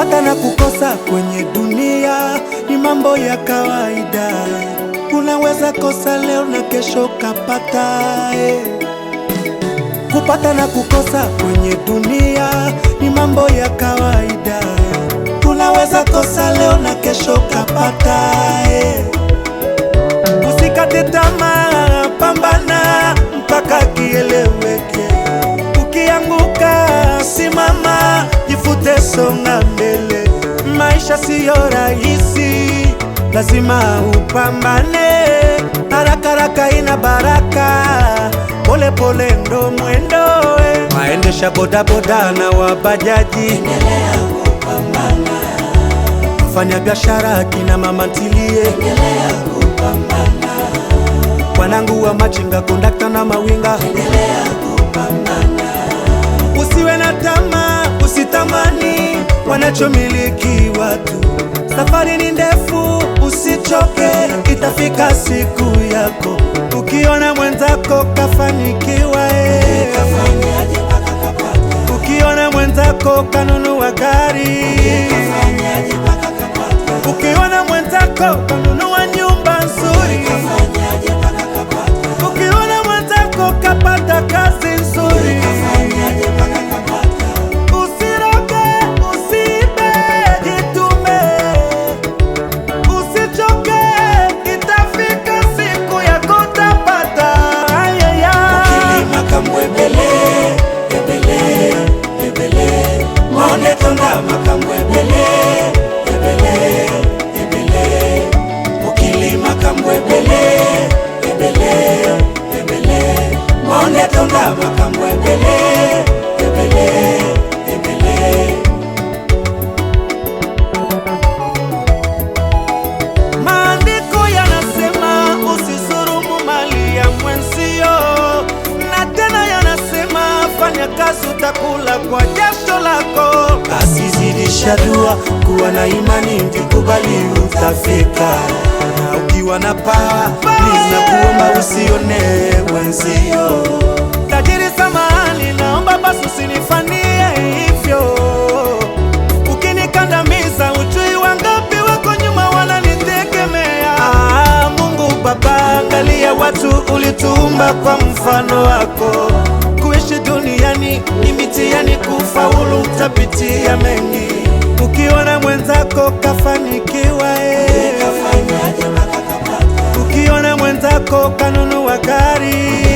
Kupata na kukosa kwenye dunia ni mambo ya kawaida. Unaweza kosa leo na kesho kapata. Kupata na kukosa kwenye dunia ni mambo ya kawaida. Unaweza kosa leo na kesho kapata. Usikate tamaa, pambana mpaka kieleweke. Ukianguka simama, jifute, songa mbele. Maisha siyo rahisi, lazima upambane. Haraka haraka ina baraka, pole pole ndo mwendo. Waendesha boda boda na wabajaji, endelea kupambana. Wafanya biashara kina mama ntilie, endelea kupambana. Wanangu wa machinga, kondakta na mawinga, endelea kupambana. Usiwe na tamaa, usitamani wanachomiliki watu. Safari ni ndefu, usichoke, itafika siku yako. Ukiona mwenzako kafanikiwa, ukiona mwenzako kanunua gari, ukiona mwenzako kanunua nyumba nzuri, ukiona mwenzako kapata kazi nzuri, usiroge, usiibe, jitume, usichoke, itafika siku yako utapata. Ukilima kamwebele, ebele, ebele, maone tonda makamwebele, ebele, ebele. Ukilima kamwebele, ebele, ebele, maone tonda makamwebele, ebele, ebele. Maandiko yanasema usisurumu mali ya mwenzio, na tena yanasema fanya kazi utakula kwa jasho lako. Basi zidisha dua, kuwa na imani, ndikubali utafika. Na ukiwa na pawa, please na kuomba usione wenzio. Tajiri samahani, naomba basi usinifanyie hivyo. Ukinikandamiza ujui wangapi wako nyuma wananitegemea. Mungu Baba, angalia watu ulituumba kwa mfano wako. Kuishi duniani ni mitihani, kufaulu utapitia mengi. Ukiona mwenzako kafanikiwa, ukiona mwenzako kanunua gari,